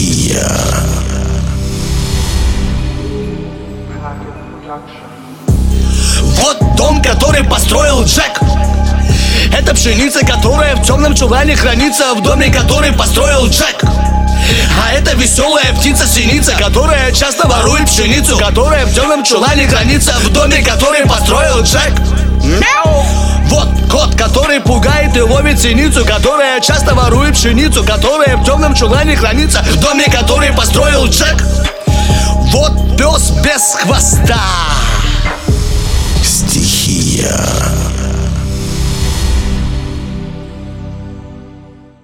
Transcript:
Стихия. Вот дом, который построил Джек. Это пшеница, которая в темном чулане хранится в доме, который построил Джек. А это веселая птица-синица, которая часто ворует пшеницу, которая в темном чулане хранится в доме, который построил Джек. Мяу! Вот кот, который пугает и ловит синицу, которая часто ворует пшеницу, которая в темном чулане хранится в доме, который построил Джек. Вот пес без хвоста. Стихия.